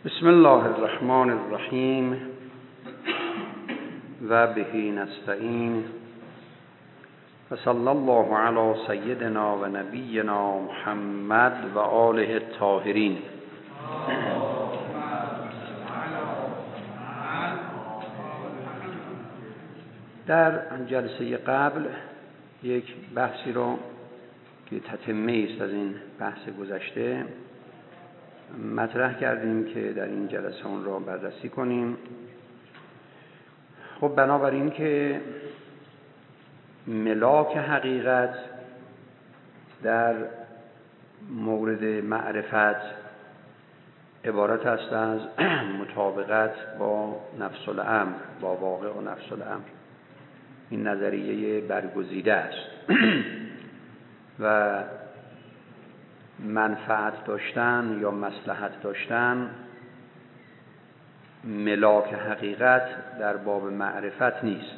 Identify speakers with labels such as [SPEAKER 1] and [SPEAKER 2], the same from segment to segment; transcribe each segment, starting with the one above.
[SPEAKER 1] بسم الله الرحمن الرحیم و به نستعین و صلی الله علی سیدنا و نبینا محمد و آله الطاهرین. در جلسه قبل یک بحثی رو که تتمه است از این بحث گذشته مطرح کردیم که در این جلسه اون را بررسی کنیم. خب بنابراین که ملاک حقیقت در مورد معرفت عبارت است از مطابقت با نفس الامر، با واقع و نفس الامر. این نظریه برگزیده است و منفعت داشتن یا مصلحت داشتن ملاک حقیقت در باب معرفت نیست.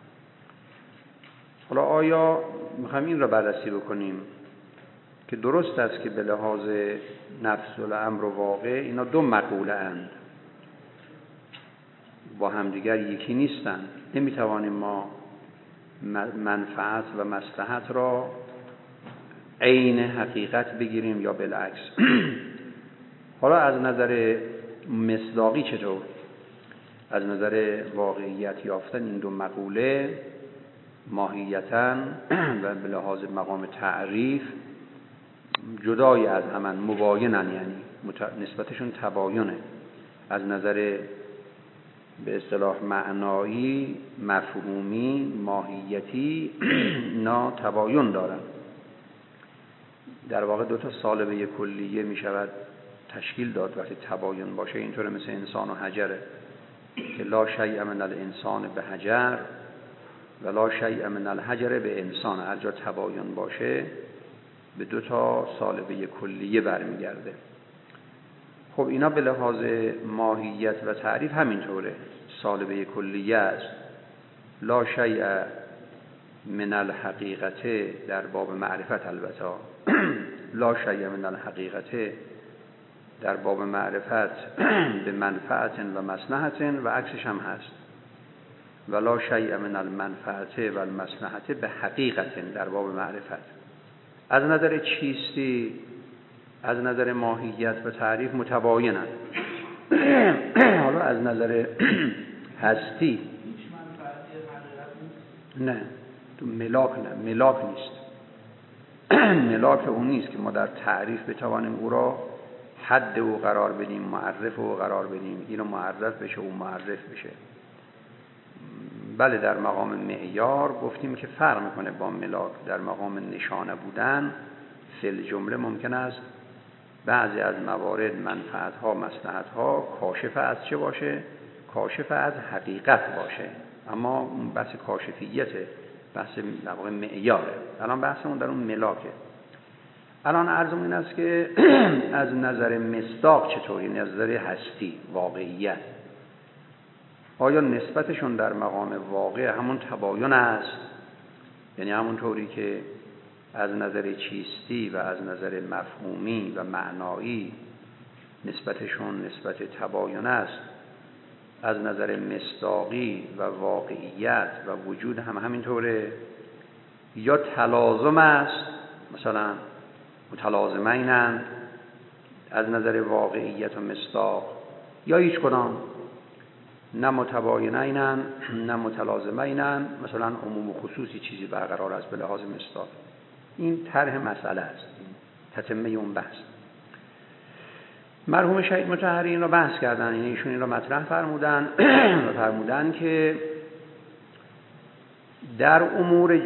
[SPEAKER 1] حالا آیا میخوایم این را بررسی بکنیم که درست است که به لحاظ نفس الامر و واقع اینا دو مقوله اند، با همدیگر یکی نیستند. نمیتوانیم ما منفعت و مصلحت را عین حقیقت بگیریم یا بالعکس. حالا از نظر مصداقی چطور؟ از نظر واقعیت یافتن این دو مقوله ماهیتاً و به لحاظ مقام تعریف جدای از همان، مباینن، یعنی نسبتشون تباینه. از نظر به اصطلاح معنایی، مفهومی، ماهیتی نا تباین دارن. در واقع دو تا سالبه کلیه می شود تشکیل داد وقتی تباین باشه. اینطوره مثل انسان و حجره که لا شیء من الانسان به حجر و لا شیء من الحجر به انسان. هر جا تباین باشه به دو تا سالبه کلیه برمیگرده. خب اینا به لحاظ ماهیت و تعریف همینطوره، سالبه کلیه است. لا شیء من الحقیقت در باب معرفت، البته لا شیء من الحقیقت در باب معرفت به منفعت و مصلحت و عکسش هم هست. و لا شیء من المنفعت و المصلحت به حقیقت در باب معرفت. از نظر چیستی، از نظر ماهیت و تعریف متباینند. حالا از نظر هستی نه، تو ملاک نه، ملاک نیست. ملاک اون نیست که ما در تعریف بتوانیم او را حد او قرار بدیم، معرف او قرار بدیم، اینو معرف بشه او معرف بشه. بله در مقام معیار گفتیم که فرق میکنه با ملاک. در مقام نشانه بودن فی الجمله ممکن است بعضی از موارد منفعت ها، مصلحت ها کاشف از چه باشه؟ کاشف از حقیقت باشه. اما اون بحث کاشفیته، بحث در واقع معیاره. الان بحثمون در اون ملاکه. الان عرضم این است که از نظر مصداق چطوری؟ نظر هستی، واقعیت، آیا نسبتشون در مقام واقع همون تباین است؟ یعنی همون طوری که از نظر چیستی و از نظر مفهومی و معنایی نسبتشون نسبت تباین است، از نظر مصداقی و واقعیت و وجود هم همینطوره؟ یا تلازم است، مثلا متلازمینند از نظر واقعیت و مصداق، یا هیچ کدام؟ نه متباینینند نه متلازمینند، مثلا عموم و خصوصی چیزی برقرار است به لحاظ مصداق. این طرح مسئله است، تتمه اون بحث. مرحوم شهید مطهری این را بحث کردن، یعنی ایشون این را مطرح فرمودن و فرمودن که در امور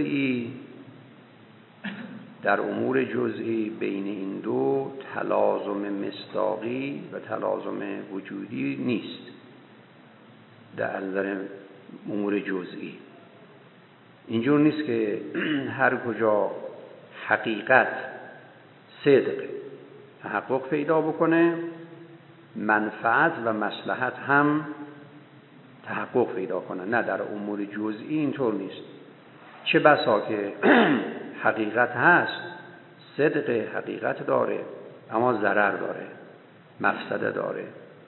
[SPEAKER 1] جزئی بین این دو تلازم مصداقی و تلازم وجودی نیست. در نظر امور جزئی اینجور نیست که هر کجا حقیقت، صدق تحقق پیدا بکنه منفعت و مصلحت هم تحقق پیدا کنه. نه، در امور جزئی اینطور نیست. چه بسا که حقیقت هست، صدق حقیقت داره اما ضرر داره، مفسده داره،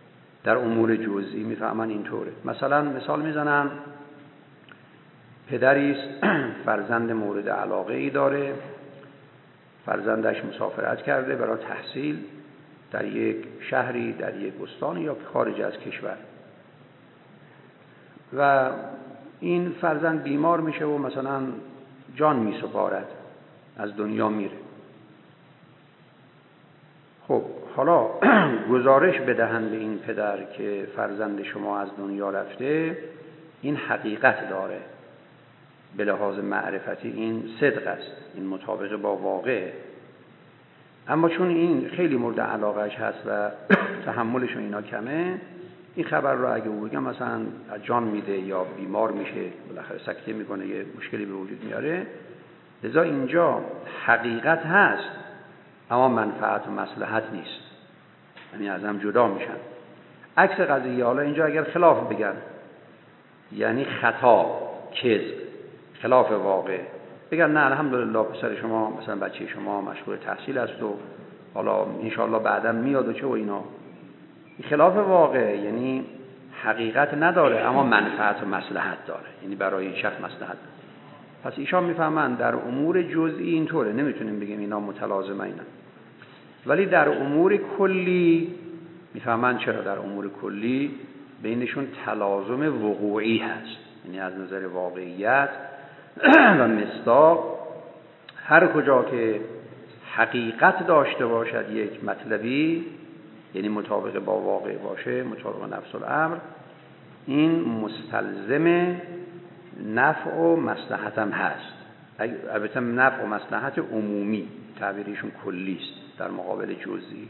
[SPEAKER 1] در امور جزئی میفهمن اینطوره. مثلا مثال میزنم، پدری است فرزند مورد علاقه ای داره، فرزندش مسافرت کرده برای تحصیل در یک شهری، در یک استانی یا خارج از کشور، و این فرزند بیمار میشه و مثلا جان میسپارد، از دنیا میره. خب حالا گزارش بدهند به این پدر که فرزند شما از دنیا رفته، این حقیقت داره، به لحاظ معرفتی این صدق است، این مطابق با واقع. اما چون این خیلی مورد علاقهش هست و تحملش و اینا کمه، این خبر رو اگه او بگم مثلا جان میده یا بیمار میشه، بالاخره سکته میکنه، یه مشکلی به وجود میاره. لذا اینجا حقیقت هست اما منفعت و مصلحت نیست، یعنی از هم جدا میشن. عکس قضیه، حالا اینجا اگر خلاف بگن، یعنی خطا، کذب، خلاف واقع، بگن نه الحمدلله پسر شما مثلا بچه شما مشغول تحصیل است و حالا انشاءالله بعدا میاد و چه و اینا، خلاف واقع، یعنی حقیقت نداره اما منفعت و مصلحت داره، یعنی برای این شخص مصلحت داره. پس ایشان میفهمن در امور جزئی اینطوره، نمیتونیم بگیم اینا متلازمه اینا، ولی در امور کلی میفهمن. چرا در امور کلی بینشون تلازم وقوعی هست، یعنی از نظر واقعیت و مصداق هر کجا که حقیقت داشته باشد یک مطلبی، یعنی مطابق با واقع باشه، مطابق نفس الامر، این مستلزم نفع و مصلحت هم هست. البته نفع و مصلحت عمومی، تعبیرشون کلی است در مقابل جزئی.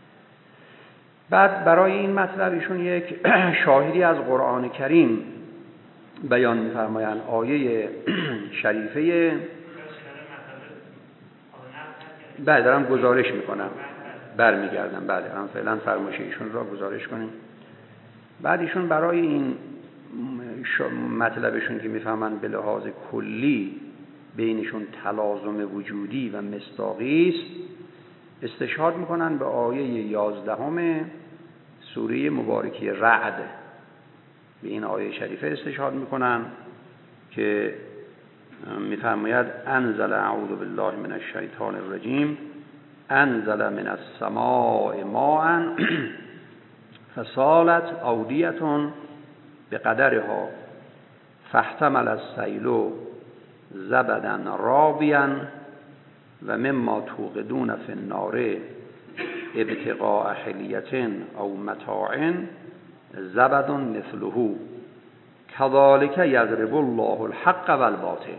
[SPEAKER 1] بعد برای این مطلب ایشون یک شاهدی از قرآن کریم بیان می‌فرمایند. آیه شریفه بعد دارم گزارش میکنم، برمیگردم. بله هم فعلا فرمایش ایشون را گزارش کنیم. بعد ایشون برای این مطلبشون که میفهمن به لحاظ کلی بینشون تلازم وجودی و مصداقی است، استشهاد میکنن به آیه 11 سوره مبارکه رعد. به این آیه شریفه استشهاد میکنن که میفرماید انزل اعوذ بالله من الشیطان الرجیم انزل من السماء ماء فسالت اودیة بقدرها فاحتمل السیل زبدا رابیا و مما توقدون فی النار ابتغاء حلیة او متاع زبد مثله کذالک یضرب الله الحق والباطل.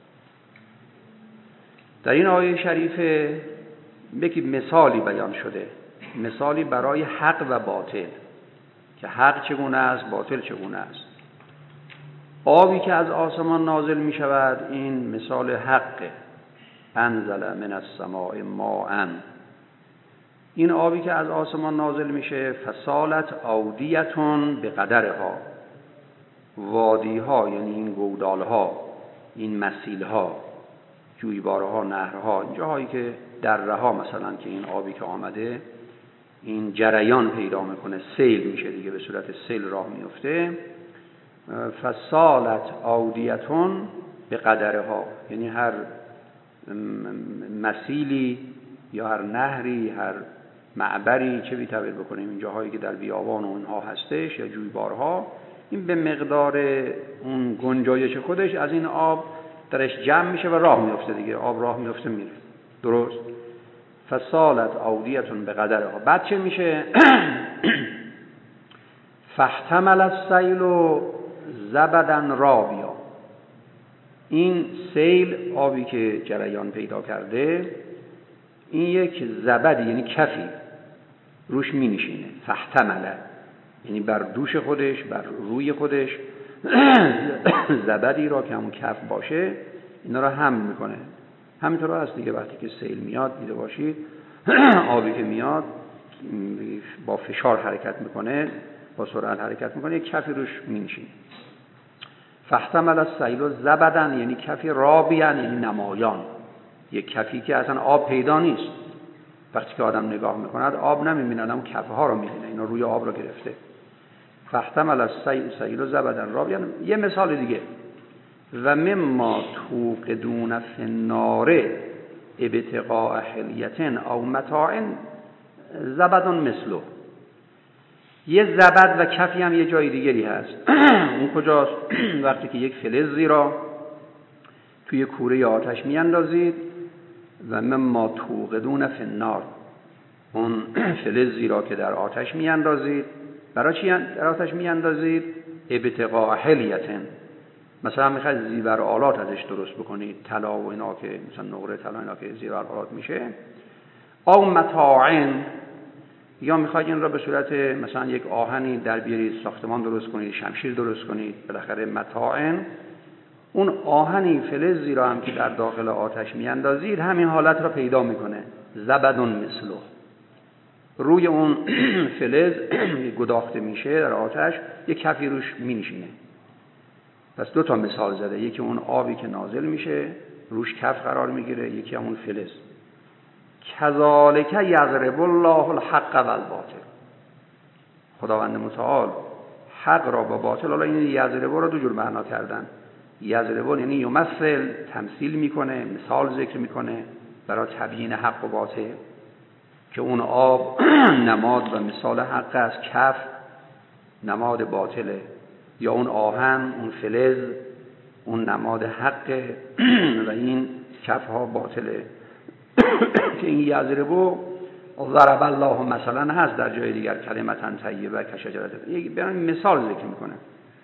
[SPEAKER 1] در این آیه شریفه یکی مثالی بیان شده، مثالی برای حق و باطل، که حق چگونه است، باطل چگونه است. آبی که از آسمان نازل می شود این مثال حقه، انزل من السماء ماء. این آبی که از آسمان نازل میشه فسالت اودیتون به قدرها، وادیها یعنی این گودالها، این مسیلها، جویبارها، نهرها، این جاهایی که دره‌ها مثلا که این آبی که آمده این جریان پیدا میکنه، سیل میشه دیگه، به صورت سیل راه میفته. فسالت اودیتون به قدرها، یعنی هر مسیلی یا هر نهری، هر معبری، چه بی تعبیر بکنیم، این جاهایی که در بیابان و اونها هستش یا جویبارها، این به مقدار اون گنجایش خودش از این آب درش جمع میشه و راه میفته دیگه، آب راه میفته میره. درست؟ فسالت اودیتون به قدرها. بعد چه میشه؟ فاحتمل السیل زبدا رابیا. این سیل، آبی که جریان پیدا کرده، این یک زبدی یعنی کفی روش می نشینه. فاحتمله یعنی بر دوش خودش، بر روی خودش زبدی را که همون کف باشه اینا را حمل میکنه. همینطور هست دیگه، وقتی که سیل میاد دیده باشید آبی که میاد با فشار حرکت میکنه، با سرعت حرکت میکنه، یک کفی روش می نشینه. فاحتمل السیل زبدن یعنی کفی رابیان، یعنی نمایان، یک کفی که اصلا آب پیدا نیست. وقتی که آدم نگاه میکند آب نمیبیند، اما کفه ها رو میبینه، اینا روی آب رو گرفته. فاحتمل السیل زبدا رابیا. یه مثال دیگه، و مما توقدون فی النار ابتغاء حلیة او متاع زبد مثله. یه زبد و کفی هم یه جای دیگری هست. اون کجاست؟ وقتی که یک فلزی را توی کوره آتش میاندازید، و مما توقدون فی النار، اون فلزی را که در آتش میاندازید، برای چی در آتش میاندازید؟ ابتغاء حلیة، مثلا میخواید زیور آلات ازش درست بکنید، طلا و اینا که مثلا نقره طلا اینا که زیور آلات میشه، او متاع، یا میخواید این را به صورت مثلا یک آهنی در بیارید ساختمان درست کنید، شمشیر درست کنید، بالاخره متاع. اون آهنی فلزی را هم که در داخل آتش میاندازید همین حالت را پیدا میکنه، زبدون مثله. روی اون فلز گداخته میشه در آتش، یک کفی روش مینشینه. پس دو تا مثال زده، یکی اون آبی که نازل میشه روش کف قرار میگیره، یکی همون فلز. کذالک یضرب الله الحق والباطل. خداوند متعال حق را با باطل، حالا این یضرب را دو جور معنا کردن. یضرب یعنی یمثل، تمثیل میکنه، مثال ذکر میکنه برای تبیین حق و باطل، که اون آب نماد و مثال حق است، کف نماد باطله، یا اون آهن، اون فلز، اون نماد حقه و این کف ها باطله. که این یضربو ضرب الله مثلا هست در جای دیگر، کلمتا طیبه کشجره، یک مثال ذکر میکنه.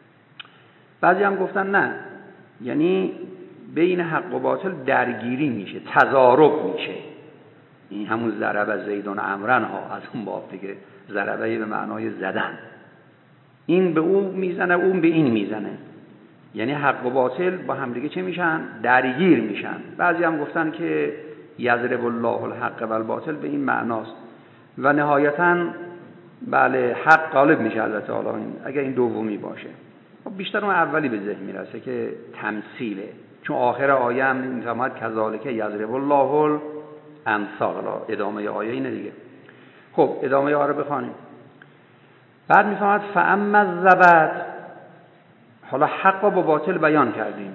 [SPEAKER 1] بعضی هم گفتن نه، یعنی بین حق و باطل درگیری میشه، تضارب میشه. این همون ضرب زیدون عمرن ها از اون باب دیگه، ضربه به معنای زدن، این به اون میزنه، اون به این میزنه، یعنی حق و باطل با هم دیگه چه میشن؟ درگیر میشن. بعضی هم گفتن که یضرب الله الحق والباطل به این معناست، و نهایتاً بله حق غالب میشه. البته حالا اگر این دومی باشه، بیشتر اون اولی به ذهن میرسه که تمثیله، چون آخر آیه هم میفهمد کذالک یضرب الله الامثال. ادامه آیه اینه دیگه. خب ادامه آیه رو بخوانیم. بعد میفهمد فاما الزبد، حالا حق با باطل بیان کردیم،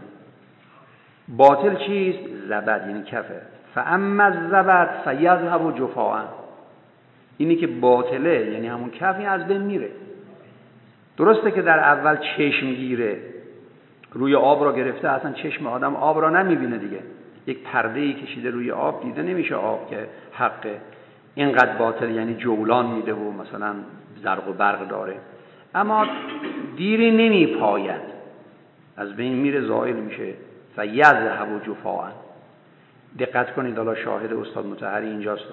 [SPEAKER 1] باطل چیست؟ زبد یعنی کفه. فاما الزبد فیذهب جفاء، اینی که باطله یعنی همون کفی از بین میره. درسته که در اول چشم گیره، روی آب را گرفته، اصلا چشم آدم آب را نمیبینه دیگه، یک پرده‌ای کشیده روی آب، دیده نمیشه آب که حقه. اینقدر باطل یعنی جولان میده و مثلا زرق و برق داره، اما دیری نمیپاید، از بین میره، زائل میشه. فیذهب جفاء. دقت کنید، حالا شاهد استاد مطهری اینجاست.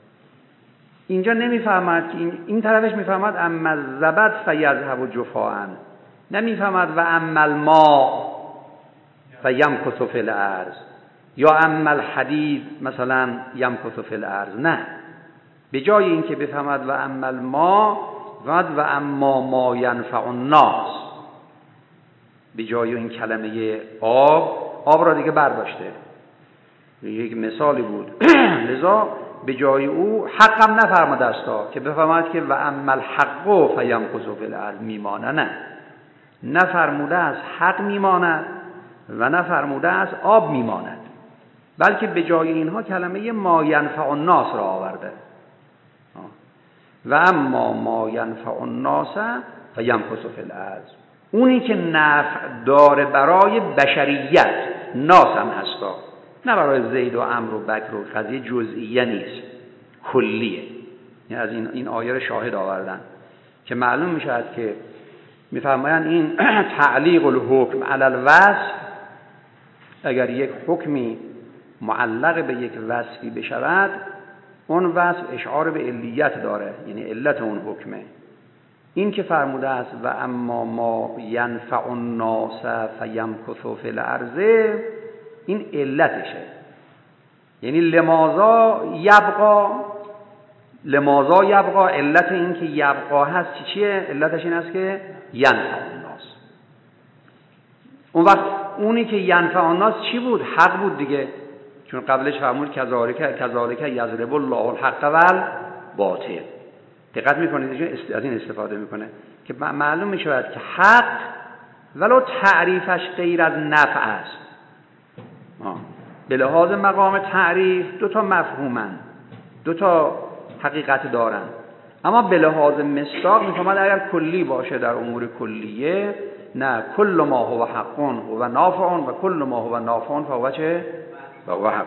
[SPEAKER 1] اینجا نمیفهمد که این طرفش میفهمد اما الزبد فیذهب جفاء، نمیفهمد و اما الماء فیمکث فی الارض، یا اما الحدید مثلا یمکث فی الارض. نه، به جای اینکه بفهمد و اما الماء و اما ما ینفع الناس، به جای این کلمه آب را دیگه برداشته. یک مثالی بود. لذا به جای او حقم نفرماده است که بفهمد که و اما الحق فیمکث فی الارض میمانه. نه، نفرموده است حق میماند و نفرموده است آب میماند، بلکه به جای اینها کلمه ما ینفع الناس را آورده. و اما ما ینفع الناس فیمکث فی الارض، اونی که نفع داره برای بشریت، ناس هم هستا، نه برای زید و عمرو و بکر و قضیه جزئیه نیست، کلیه. یعنی از این آیه رو شاهد آوردن که معلوم میشه که میفرمایند این تعلیق الحکم علی الوصف، اگر یک حکمی معلق به یک وصفی بشود، اون وصف اشعار به علیت داره، یعنی علت اون حکمه. این که فرموده است و اما ما ینفع الناس فیمکث فی الارض، این علتشه، یعنی لماذا یبقا، علت این که یبقا هست چیه؟ علتش این است که ینفع الناس. اون وقت اونی که ینفع الناس چی بود؟ حق بود دیگه، چون قبلش فرمود کذالک یضرب الله الحق والباطل. دقت میکنید از این استفاده میکنه که معلوم میشود که حق ولو تعریفش غیر از نفع است. به لحاظ مقام تعریف دو تا مفهومن، دو تا حقیقت دارن، اما به لحاظ مصداق میفهمد اگر کلی باشه در امور کلیه، نه کل ما هو حق هو نافع و کل ما هو نافع فهو چه؟ فهو حق.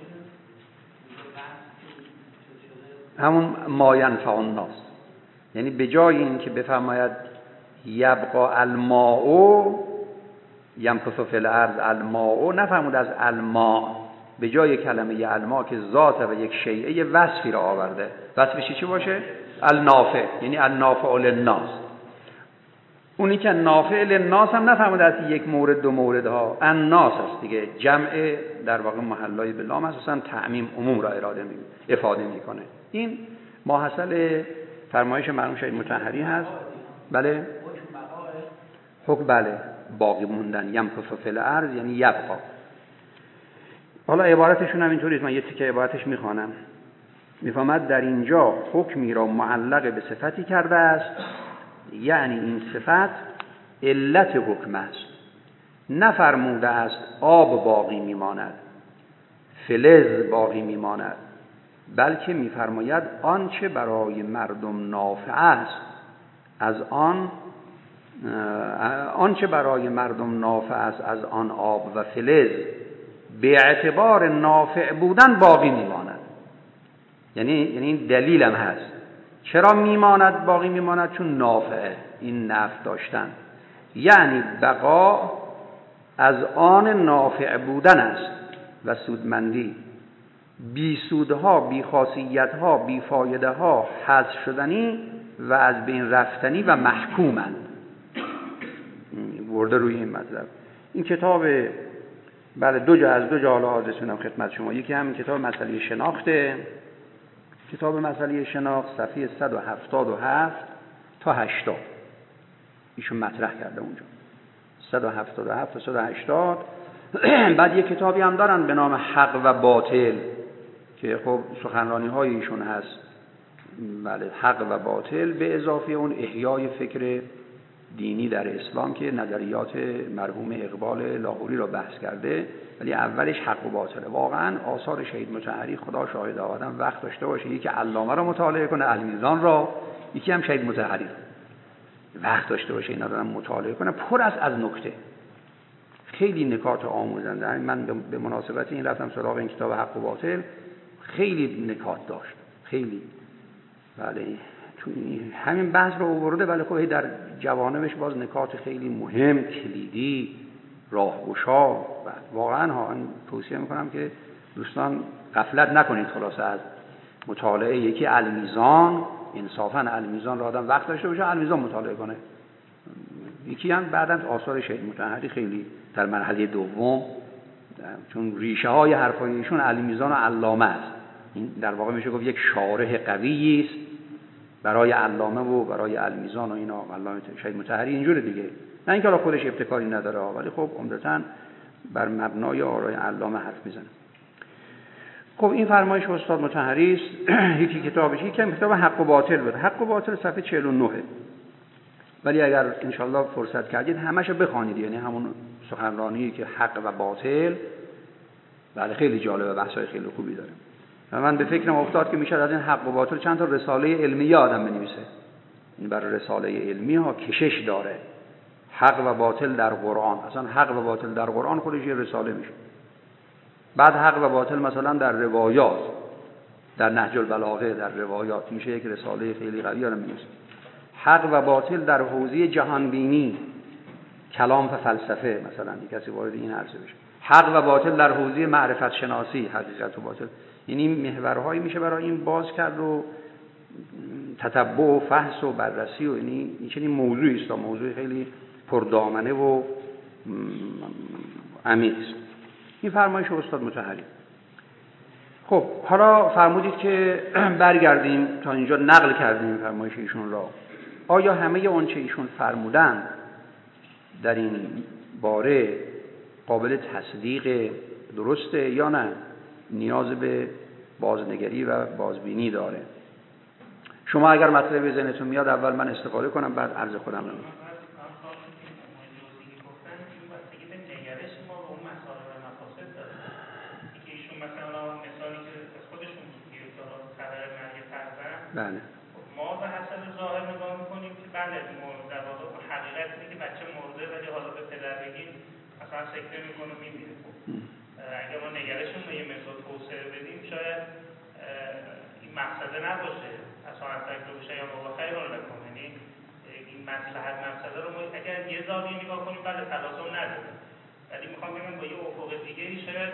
[SPEAKER 1] همون ما ینفع الناس، یعنی به جای این که بفرماید یبقى الماء یمکث فی الارض الماء، نفرمود از الماء، به جای کلمه الماء که ذات و یک شیء وصفی را آورده. وصفش چی باشه؟ النافع، یعنی النافع للناس. اونی که نافع للناس هم نفرمود از یک مورد دو مورد ها، الناس است دیگه، جمع در واقع محلای به لام اساسا تعمیم عموم را افاده میکنه. این ماحصل فرمایش مرحوم شهید مطهری هست. بله حکم بله باقی موندن، یمکث فی الارض یعنی یبقا. حالا عبارتشون هم اینطوریه، من یه تیکه عبارتش میخوانم. میفهمد در اینجا حکمی را معلق به صفتی کرده است، یعنی این صفت علت حکم است. نفرموده است آب باقی میماند، فلز باقی میماند، بلکه میفرماید آنچه برای مردم نافع است آنچه برای مردم نافع است از آن آب و فلز به اعتبار نافع بودن باقی میماند. یعنی این دلیل هم هست چرا میماند، باقی میماند، چون نافعه، این نفع داشتن، یعنی بقا از آن نافع بودن است و سودمندی. بی سودها، بی خاصیتها، بی فایده ها حذف شدنی و از بین رفتنی و محکومند. ورده روی این مطلب. این کتاب بله دو جا حالا آدرس میدم خدمت شما. یکی همین کتاب مسئله شناخته، کتاب مسئله شناخت صفحه 177 تا 80 ایشون مطرح کرده اونجا، 177 تا 180. بعد یک کتابی هم دارن به نام حق و باطل که خب سخنرانی های ایشون هست. بله حق و باطل به اضافه اون احیای فکر دینی در اسلام که نظریات مرحوم اقبال لاهوری را بحث کرده، ولی اولش حق و باطله. واقعا آثار شهید مطهری خدا شاهد آدم وقت داشته باشه یکی علامه را مطالعه کنه، المیزان را، یکی هم شهید مطهری وقت داشته باشه اینا رو مطالعه کنه، پر از نکته، خیلی نکات آموزنده. من به مناسبت این رفتم سراغ این کتاب حق و باطل، خیلی نکات داشت، خیلی. بله تو همین بحث رو آورده، ولی خب در جوانبش باز نکات خیلی مهم، کلیدی، راهگشا. واقعا توصیه میکنم که دوستان غفلت نکنید خلاصه از مطالعه. یکی المیزان، انصافا المیزان را آدم وقت داشته باشه المیزان مطالعه کنه. یکی هم بعداً آثار شهید مطهری خیلی در مرحله دوم، چون ریشه های حرفای ایشون المیزان و علامه است. این در واقع میشه گفت یک شارح قوی است برای علامه و برای المیزان و اینا. علامه شهید مطهری اینجوره دیگه، نه اینکه الان خودش ابتکاری نداره، ولی خب عمدتاً بر مبنای آرای علامه حرف میزنه. خب این فرمایش استاد مطهری است. یکی کتابش، یکی کتاب حق و باطل بود. حق و باطل صفحه 49. ولی اگر انشالله فرصت کردید همشو بخوانید، یعنی همون سخنرانی که حق و باطل، بله خیلی جالبه، بحثای خیلی خوبی داره. و من به فکرم افتاد که میشه از این حق و باطل چند تا رساله علمی آدم بنویسه. این برای رساله علمی ها کشش داره. حق و باطل در قرآن، اصلا حق و باطل در قرآن خودش یه رساله میشه. بعد حق و باطل مثلا در روایات، در نهج البلاغه، در روایات میشه یک رساله خیلی قوی آدم بنویسه. حق و باطل در حوزه جهانبینی، کلام و فلسفه، مثلا کسی وارد این عرصه بشه. حق و باطل در حوزه معرفت شناسی، حقیقت و باطل. یعنی محورهایی میشه برای این باز کرد و تتبع و فحص و بررسی و این چنین موضوعی است، موضوع خیلی پردامنه و عمیق است. این فرمایش استاد مطهری. خب حالا فرمودید که برگردیم تا اینجا نقل کردیم فرمایش ایشون را. آیا همه اون چه ایشون فرمودن در این باره قابل تصدیق درسته یا نه؟ نیاز به بازنگری و بازبینی داره. شما اگر مطلب ذهنتون میاد اول من استفاده کنم بعد عرض خودم رو بله.
[SPEAKER 2] ما به حسب ظاهر نگاه میکنیم که بله در واقع حقیقت اینه که بچه مرده ولی حالا به پدر بگیم مثلا سکته میکنه و میمیره. اگر ما نگرشون به یه مقدار توسعه بدیم شاید این مقصده نباشه اصلا تکلیف بشه یا بابا خیر رو نکنه، یعنی این مصلحت مقصده رو ما اگر یه زاویه نگاه کنیم بله تلاطم نداره، ولی میخوام بگم با یه افق دیگه‌ای شاید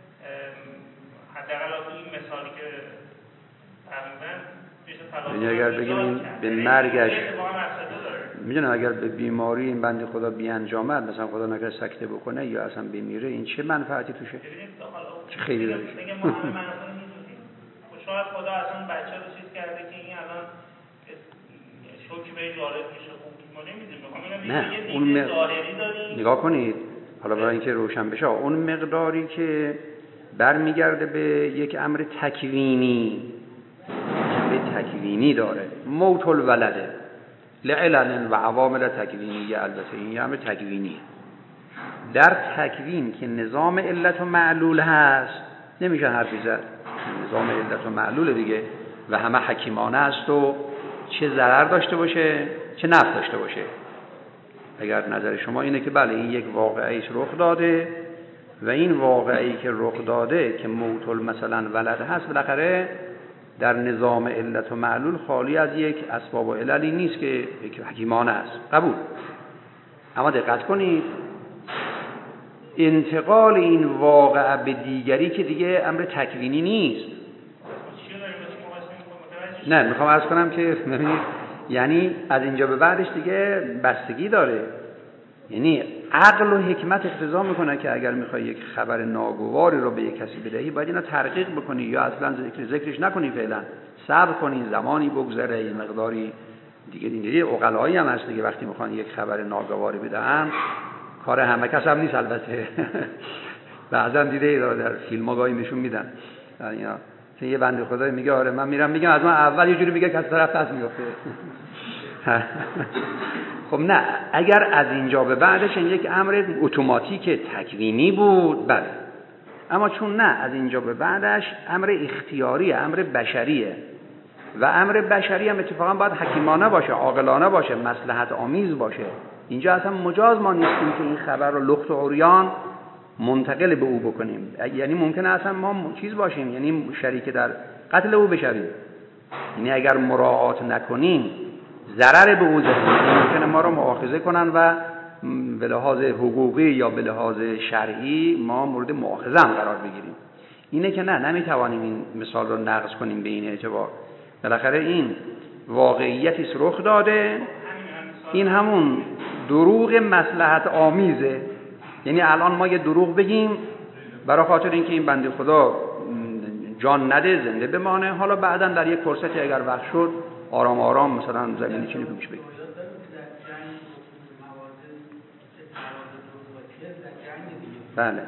[SPEAKER 2] حداقل این مثالی که تقریبا
[SPEAKER 1] یعنی اگر بگیم به مرگش میدونم اگر به بیماری این بنده خدا بیانجامد مثلا خدا نکنه سکته بکنه یا اصلا بمیره این چه منفعتی توشه؟ چه خیلی داره؟
[SPEAKER 2] شاید خدا اصلا بچه رو چیز کرده که این الان شوکی به وارد میشه خوب ما نمیدونیم.
[SPEAKER 1] نه اون نگاه کنید حالا برای اینکه روشن بشه اون مقداری که برمیگرده به یک امر تکوینی داره موت الولده لعلل و عوامل تکوینیه، البته این یه امر تکوینی در تکوین که نظام علت و معلول هست نمیشه حرفی زد. نظام علت و معلول دیگه و همه حکیمانه است و چه ضرر داشته باشه چه نفع داشته باشه. اگر نظر شما اینه که بله این یک واقعه رخ داده و این واقعه‌ای که رخ داده که موت مثلا ولد هست بالاخره در نظام علت و معلول خالی از یک اسباب و عللی نیست که یک حکیمانه است، قبول. اما دقت کنید انتقال این واقعه به دیگری که دیگه امر تکوینی نیست. نه میخوام عرض کنم که یعنی از اینجا به بعدش دیگه بستگی داره، یعنی عقل و حکمت اقتضا میکنه که اگر میخوای یک خبر ناگواری رو به یک کسی بدهی باید اینا تحقیق بکنی یا اصلا ذکرش نکنی، فعلا صبر کنی زمانی بگذره این مقداری دیگه عقلایی هم هست دیگه وقتی میخوان یک خبر ناگواری بدهن کار همه کس هم نیست البته بعضا دیده ای در فیلم‌ها گاهی نشون میدن اینا که یه بنده خدایی میگه آره من میرم میگم از من اول یه جوری میگه که از طرف دست میفته خب نه اگر از اینجا به بعدش این یک امر اتوماتیک تکوینی بود بله، اما چون نه از اینجا به بعدش امر اختیاری امر بشریه و امر بشری هم اتفاقا باید حکیمانه باشه عاقلانه باشه مصلحت آمیز باشه. اینجا اصلا مجاز ما نیستیم که این خبر رو لخت و عریان منتقل به او بکنیم، یعنی ممکنه اصلا ما چیز باشیم یعنی شریک در قتل او بشویم، یعنی اگر مراعات نکنیم ضرر به او زدیم ممکنه ما رو مؤاخذه کنن و به لحاظ حقوقی یا به لحاظ شرعی ما مورد مؤاخذه هم قرار بگیریم. اینه که نه نمیتوانیم این مثال رو نقض کنیم به این اعتبار. بالاخره این واقعیتی رخ داده، این همون دروغ مصلحت آمیزه، یعنی الان ما یه دروغ بگیم برای خاطر اینکه این بنده خدا جان نده زنده بمانه، حالا بعداً در یک فرصتی اگر وقت شد آرام آرام مثلا زمینی چینی پیش بگیم. بله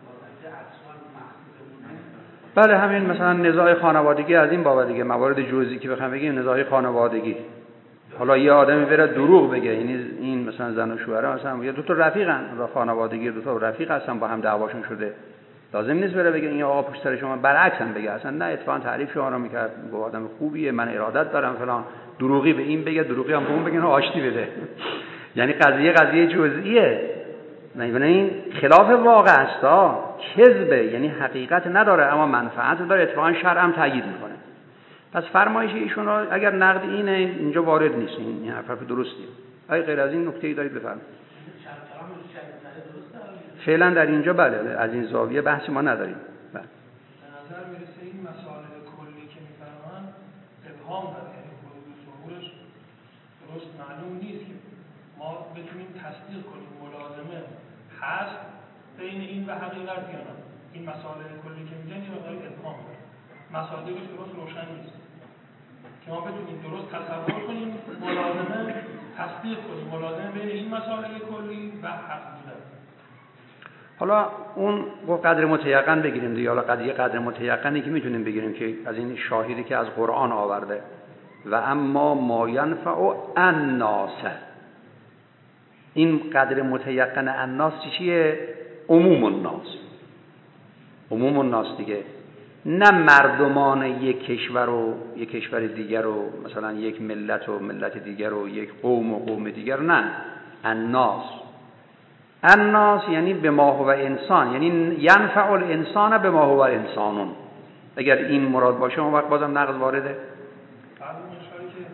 [SPEAKER 1] بله همین مثلا نزاع خانوادگی از این بابت دیگه، موارد جزئی که بخوام بگیم نزاع خانوادگی، حالا یه آدمی بره دروغ بگه یعنی این مثلا زن و شوهر مثلا یا دو تا رفیقن و خانوادگی دو تا رفیق هستن با هم دعواشون شده، لازم نیست بره بگه این آقا پشت سر شما، برعکس هم بگه اصلا نه اتفاقا تعریف شما رو میکرد گفت آدم خوبیه من ارادت دارم فلان، دروغی به این بگه دروغی هم به اون بگه آشتی بده یعنی قضیه جزئیه، نه این خلاف واقع است کذبه، یعنی حقیقت نداره اما منفعت داره، اتفاقا شرع هم تأیید میکنه. پس فرمایش ایشون رو اگر نقد اینه اینجا وارد نیست، این حرف درستیه. اگه غیر از این نکته‌ای دارید بفرمایید. فعلا در اینجا بله از این زاویه بحث ما نداریم. بله.
[SPEAKER 3] به نظر میرسه این مسائل کلی که میفرمان ابهام داره، یعنی حدود ظهورش درست معلوم نیست که ما بتونیم تصدیق کنیم ملازمه هست بین این و حقیقت یا نه. این مسائل کلی که میگن یه مقدار ابهام داره، مصادیقش درست روشن نیست که ما بتونیم درست تصور کنیم ملازمه تصدیق کنیم ملازمه بین این مسائل کلی و حقیقت.
[SPEAKER 1] حالا اون قدر متیقن بگیریم دیگه، حالا قدر متیقنی که میتونیم بگیریم که از این شاهدی که از قرآن آورده و اما ما ینفع الناس. این قدر متیقن الناس چیه؟ عموم الناس، عموم الناس دیگه، نه مردمان یک کشور و یک کشور دیگر و مثلا یک ملت و ملت دیگر و یک قوم و قوم دیگر، نه، الناس. الناس یعنی به ما هو انسان، یعنی ینفع الانسان به ما هو انسانون. اگر این مراد باشه اون وقت بازم نقض وارده.
[SPEAKER 3] بعد اون اشاره که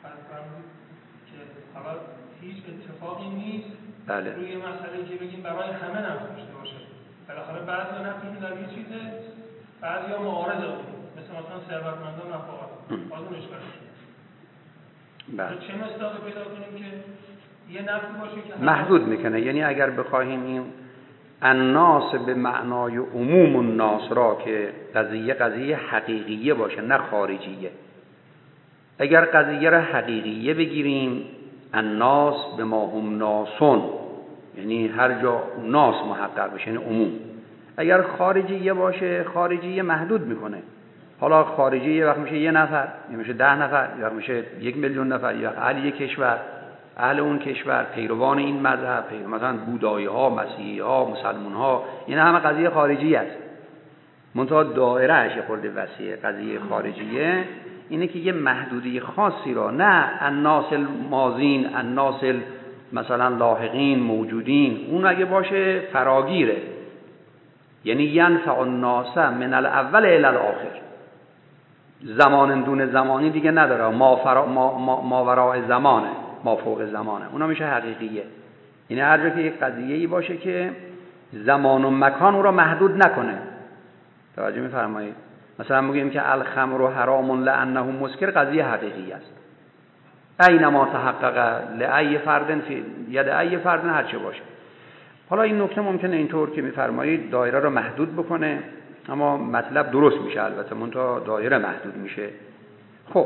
[SPEAKER 3] حالا هیچ اتفاقی نیست
[SPEAKER 1] بله.
[SPEAKER 3] روی مسئله که بگیم برای همه نفع داشته باشه. بالاخره بعضی نفعشون در یه چیزه، بعضیا معارضه بود، مثلا ثروتمندان نفعات. باز اون اشاره شد.
[SPEAKER 1] بله.
[SPEAKER 3] چه مصداقی پیدا کنیم که یه نفعی باشه که
[SPEAKER 1] محدود میکنه؟ یعنی اگر بخواهیم این الناس به معنای عموم الناس را که قضیه حقیقیه باشه نه خارجیه، اگر قضیه را حقیقیه بگیریم الناس به ما هم ناسون، یعنی هر جا ناس محقق بشه، یعنی عموم. اگر خارجیه باشه خارجیه محدود میکنه. حالا خارجیه وقت میشه یه نفر، یا میشه 10 نفر، یا میشه 1 میلیون نفر، یا اهل یک کشور، اهل اون کشور، پیروان این مذهب، مثلا بودایی ها، مسیحی ها، مسلمان ها، این همه قضیه خارجی است. منتها دایره اش خورده وسیعه. قضیه خارجیه اینه که یه محدودی خاصی را، نه الناس الماضین، الناس مثلا لاحقین، موجودین، اون اگه باشه فراگیره، یعنی ینفع الناس من الاول الی الاخر، زمان دون زمانی دیگه نداره، ما وراء زمانه، ما فوق زمانه، اونا میشه حقیقیه. یعنی هر جا که یک قضیه‌ای باشه که زمان و مکان او را محدود نکنه. توجه می‌فرمایید؟ مثلا میگیم که الخمر حرام لانه مسکر، قضیه حقیقی است. اینما تحقق لای فرد فی ید ای فرد، هر چه باشه. حالا این نکته ممکنه اینطور که می‌فرمایید دایره را محدود بکنه، اما مطلب درست میشه البته، منتها دایره محدود میشه. خب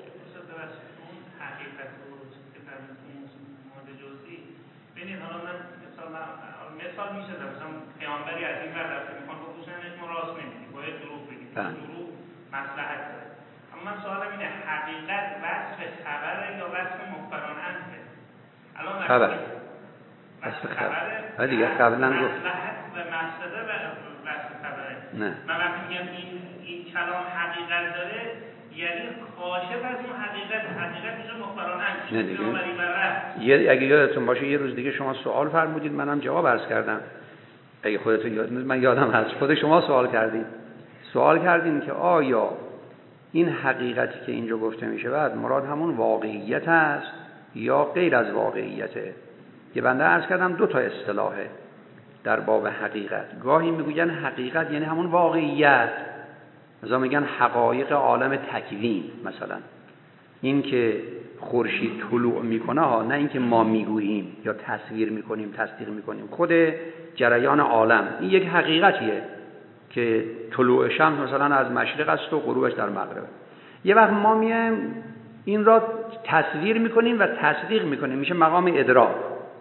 [SPEAKER 2] مثال میشه مثلا پیامبری از این ور رفته میخوان بپوشنش، ما راست نمیگیم، باید دروغ بگیم، دروغ مصلحت داره. اما من سوالم اینه حقیقت وصف خبره یا وصف مخبران عنه؟ الان
[SPEAKER 1] خبر وصف خبره دیگه، قبلا گفت
[SPEAKER 2] مصلحت و مقصده و وصف خبره.
[SPEAKER 1] نه
[SPEAKER 2] من وقتی میگم این کلام حقیقت داره یعنی کاشف از اون حقیقت میشه مخبران عنه.
[SPEAKER 1] نه دیگه. اگه یادتون باشه یه روز دیگه شما سوال فرمودید، منم جواب عرض کردم. اگه خودتون یاد نیست، من یادم هست خود شما سوال کردین که آیا این حقیقتی که اینجا گفته میشه بعد مراد همون واقعیت است یا غیر از واقعیته؟ که بنده عرض کردم 2 تا اصطلاحه در باب حقیقت. گاهی میگوین حقیقت یعنی همون واقعیت، مثلا میگن حقایق عالم تکوین، مثلا این که خورشید طلوع میکنه ها، نه اینکه ما میگوییم یا تصویر میکنیم، تصدیق میکنیم، خود جریان عالم این یک حقیقتیه که طلوع شمس مثلا از مشرق است و غروبش در مغرب. یه وقت ما میایم این را تصویر میکنیم و تصدیق میکنیم، میشه مقام ادراک.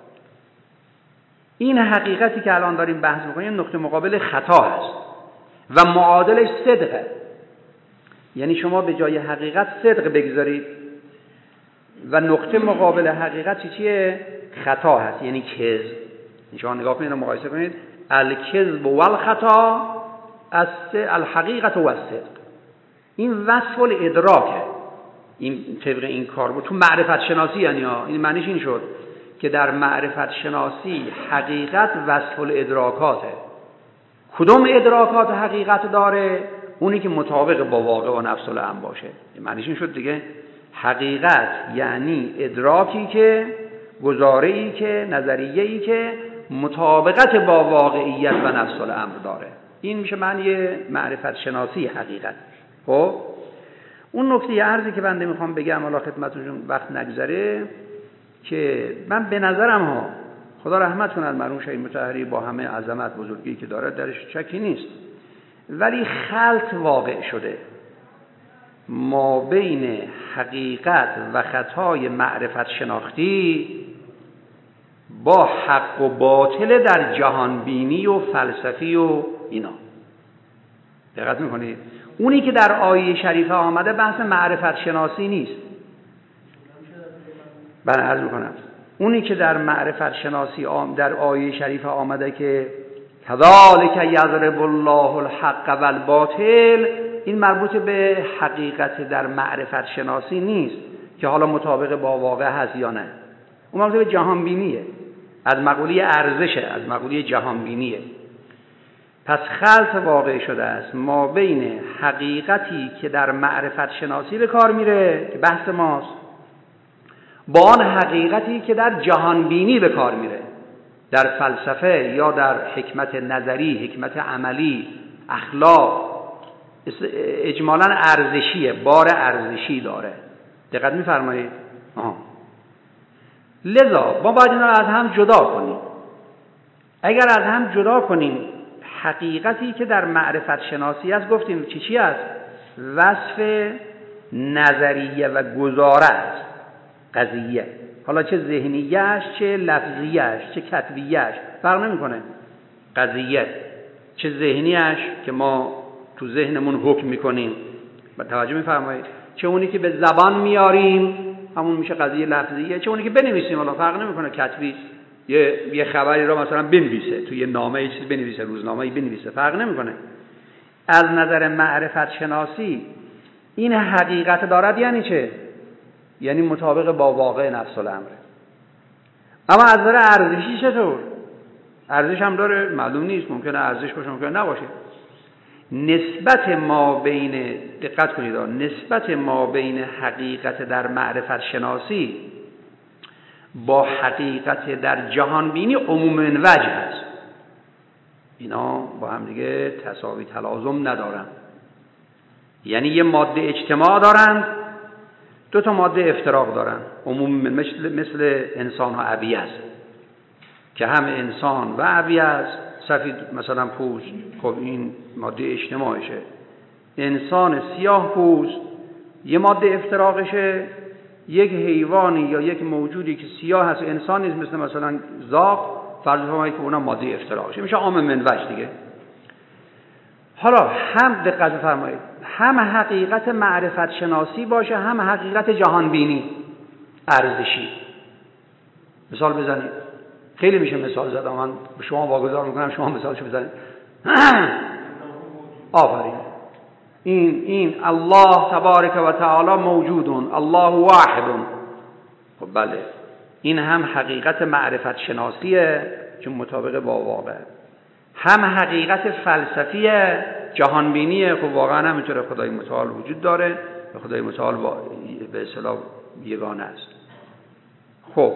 [SPEAKER 1] این حقیقتی که الان داریم بحث میکنیم نقطه مقابل خطا هست و معادلش صدقه. یعنی شما به جای حقیقت صدق بگذارید و نقطه مقابل حقیقت چیه؟ خطا هست، یعنی کذب. شما نگاه کنید و مقایسه کنید، الکذب والخطا الحقیقت و الصدق. این وصف الادراکه. این طبق این کار بود تو معرفت شناسی، یعنی این معنیش این شد که در معرفت شناسی حقیقت وصف الادراکاته. کدوم ادراکات حقیقت داره؟ اونی که مطابق با واقع و نفس الامر باشه. این معنیش این شد دیگه. حقیقت یعنی ادراکی که، گزاره‌ای که، نظریه‌ای که مطابقت با واقعیت و نفس الامر داره. این میشه معنی معرفت شناسی حقیقت. خب اون نکته عرضی که بنده میخوام بگم حالا خدمتتون وقت نگذره، که من به نظرم ها، خدا رحمت کنه مرحوم شهید مطهری با همه عظمت بزرگی که داره درش شکی نیست، ولی خلط واقع شده ما بین حقیقت و خطای معرفت شناختی با حق و باطل در جهان بینی و فلسفی و اینا. دقت میکنید؟ اونی که در آیه شریفه آمده بحث معرفت شناسی نیست، عرض میکنم اونی که در معرفت شناسی در آیه شریف آمده که کذالک یضرب الله الحق والباطل، این مربوط به حقیقت در معرفت شناسی نیست که حالا مطابق با واقع هست یا نه، اون مربوط به جهان بینیه، از مقوله ارزشه، از مقوله جهان بینیه. پس خلط واقع شده است ما بین حقیقتی که در معرفت شناسی به کار میره که بحث ماست با آن حقیقتی که در جهان بینی به کار میره، در فلسفه یا در حکمت نظری، حکمت عملی، اخلاق، اجمالاً ارزشیه، بار ارزشی داره. دقت می‌فرمایید؟ لذا ما باید اینا رو از هم جدا کنیم. اگر از هم جدا کنیم حقیقتی که در معرفت شناسی است گفتیم چی است؟ وصف نظریه و گزاره است قضیه، حالا چه ذهنیش، چه لفظیش، چه کتبیش فرق نمیکنه. قضیه چه ذهنیش که ما تو ذهنمون حکم میکنیم، با توجه میفرمایید، چه اونی که به زبان میاریم همون میشه قضیه لفظیه، چه اونی که بنویسیم حالا فرق نمیکنه. کتبی یه خبری رو مثلا بنویسه، تو یه نامه یه چیز بنویسه، روزنامه‌ای بنویسه، فرق نمیکنه. از نظر معرفت شناسی این حقیقت دارد یعنی چه؟ یعنی مطابق با واقع نفس الامر. اما از نظر ارزشی چطور؟ ارزش هم داره، معلوم نیست، ممکنه ارزش باشه ممکنه نباشه. نسبت ما بین، دقت کنید، نسبت ما بین حقیقت در معرفت شناسی با حقیقت در جهان بینی عموم وجه است. اینا با هم دیگه تساوی تلازم ندارن. یعنی یه ماده اجتماع دارند، دو تا ماده افتراق دارن. عموم مثل انسان و ابی است که هم انسان و ابی است، سفید مثلا پوست، خب این ماده اجتماعشه. انسان سیاه پوست یه ماده افتراقشه، یک حیوانی یا یک موجودی که سیاه هست انسان نیست، مثلا زاغ، فرض کنید که اونم ماده افتراقشه، میشه عام منوج دیگه. حالا هم دقت فرمایید، هم حقیقت معرفت شناسی باشه، هم حقیقت جهان بینی ارزشی. مثال بزنید، خیلی میشه مثال زد، من به شما واگذار میکنم شما مثالشو بزنید. آفرین، این الله تبارک و تعالی موجودون، الله واحدون. خب بله، این هم حقیقت معرفت شناسیه چون مطابق با واقع، هم حقیقت فلسفیه جهان بینیه. خب واقعا هم اینطوره، خدای متعال وجود داره و خدای متعال به اصطلاح یگانه است. خب